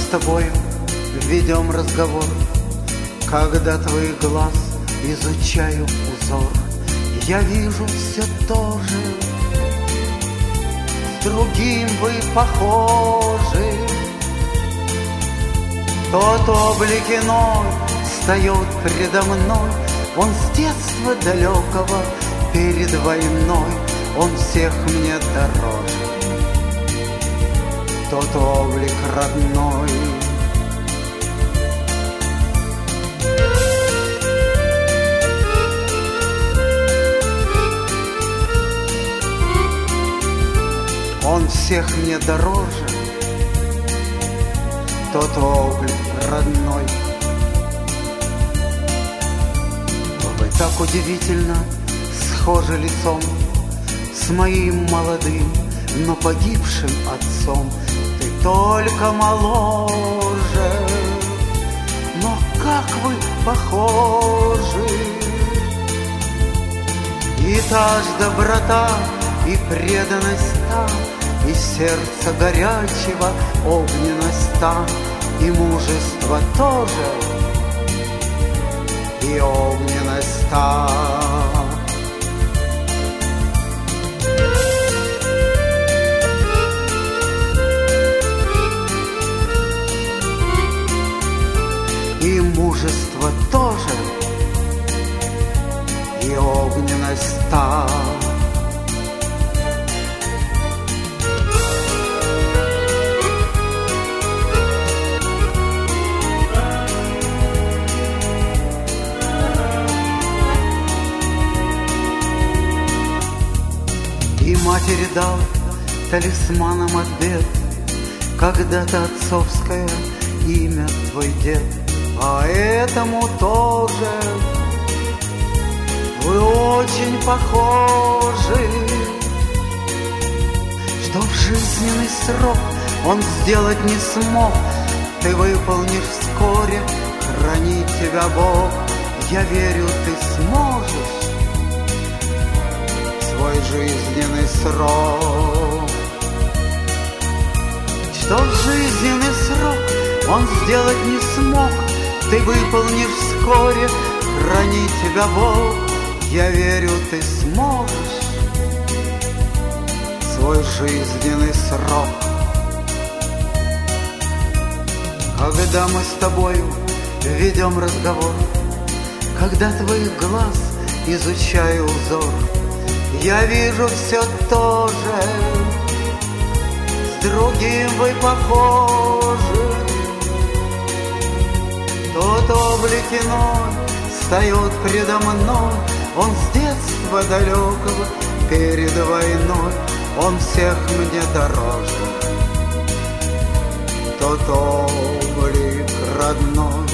тобою ведем разговор, когда твоих глаз изучаю узор, я вижу все то же, с другим вы похожи. Тот облик иной встает предо мной, он с детства далекого перед войной, он всех мне дороже. Тот облик родной. Он всех мне дороже, тот облик родной. Вы так удивительно схожи лицом с моим молодым, но погибшим отцом. Ты только моложе, но как вы похожи. И та ж доброта, и преданность та, и сердце горячего огненность та, и мужество тоже, и огненность та. И мужество тоже, и огненность та. И матери дал талисманом от бед когда-то отцовское имя твой дед. А этому тоже вы очень похожи, что в жизненный срок он сделать не смог. Ты выполнишь вскоре, хранит тебя Бог. Я верю, ты сможешь свой жизненный срок, что в жизненный срок он сделать не смог. Ты выполнишь вскоре, храни тебя Бог. Я верю, ты сможешь свой жизненный срок. Когда мы с тобою ведем разговор, когда твоих глаз изучаю узор, я вижу все то же, с другим вы похожи. Тот облик иной встает предо мной, он с детства далекого перед войной, он всех мне дороже. Тот облик родной.